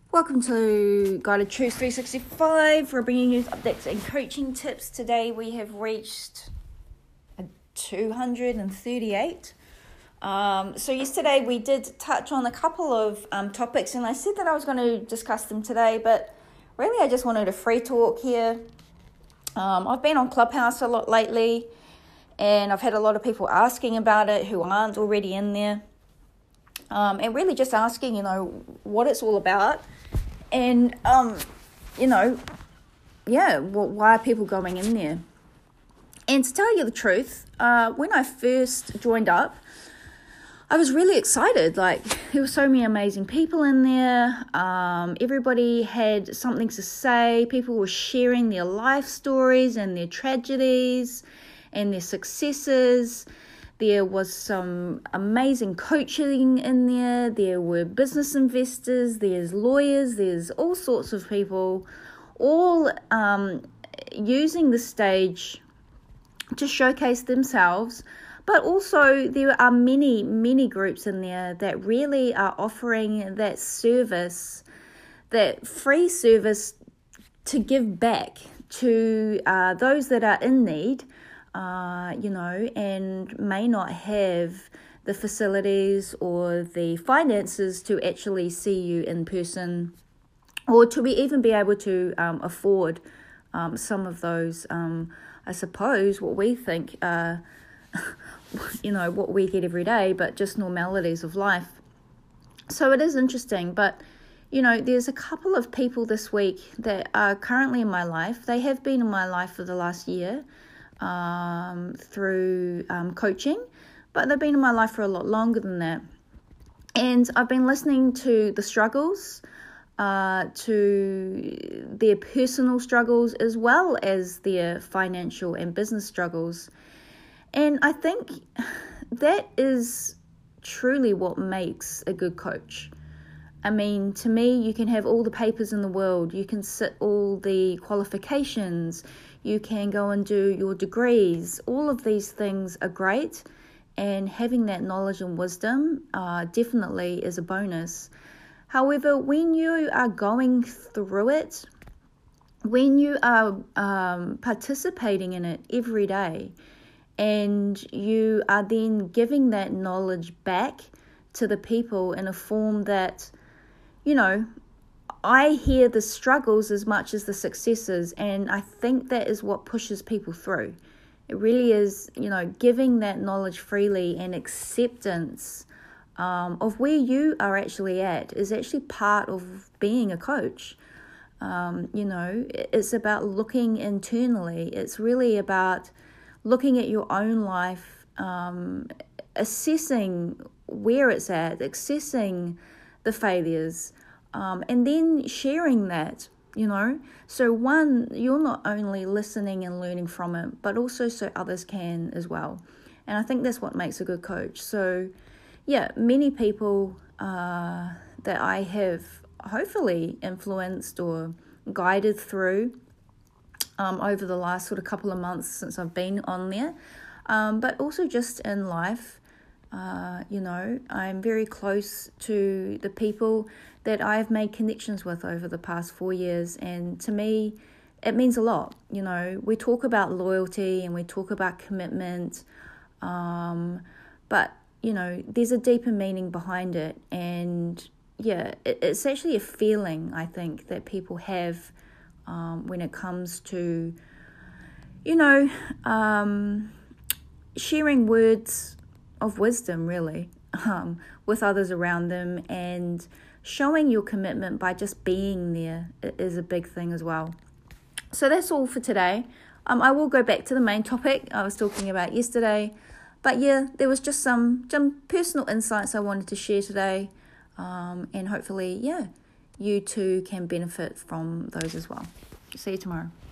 Welcome to Guided Truth 365. We're bringing you updates and coaching tips. Today we have reached 238. So yesterday we did touch on a couple of topics, and I said that I was going to discuss them today, but really I just wanted a free talk here. I've been on Clubhouse a lot lately, and I've had a lot of people asking about it who aren't already in there. And really just asking, what it's all about. And, why are people going in there? And to tell you the truth, when I first joined up, I was really excited. There were so many amazing people in there. Everybody had something to say. People were sharing their life stories and their tragedies and their successes. There was some amazing coaching in there. There were business investors, there's lawyers, there's all sorts of people, all using the stage to showcase themselves. But also there are many, many groups in there that really are offering that service, that free service to give back to those that are in need. And may not have the facilities or the finances to actually see you in person, or to even be able to afford some of those, I suppose, what we think, what we get every day, but just normalities of life. So it is interesting, but there's a couple of people this week that are currently in my life. They have been in my life for the last year. Through coaching, but they've been in my life for a lot longer than that. And I've been listening to the struggles, to their personal struggles, as well as their financial and business struggles. And I think that is truly what makes a good coach. I mean, to me, you can have all the papers in the world, you can sit all the qualifications, you can go and do your degrees. All of these things are great, and having that knowledge and wisdom definitely is a bonus. However, when you are going through it, when you are participating in it every day, and you are then giving that knowledge back to the people in a form that, I hear the struggles as much as the successes, and I think that is what pushes people through. It really is, giving that knowledge freely and acceptance of where you are actually at is actually part of being a coach. It's about looking internally. It's really about looking at your own life, assessing where it's at, assessing the failures, and then sharing that, So one, you're not only listening and learning from it, but also so others can as well. And I think that's what makes a good coach. So, many people that I have hopefully influenced or guided through over the last sort of couple of months since I've been on there, but also just in life. I'm very close to the people that I've made connections with over the past 4 years, and to me, it means a lot. We talk about loyalty and we talk about commitment, but there's a deeper meaning behind it, and it's actually a feeling, I think, that people have when it comes to sharing words of wisdom, really, with others around them, and showing your commitment by just being there is a big thing as well. So that's all for today. I will go back to the main topic I was talking about yesterday, but there was just some personal insights I wanted to share today, and hopefully, you too can benefit from those as well. See you tomorrow.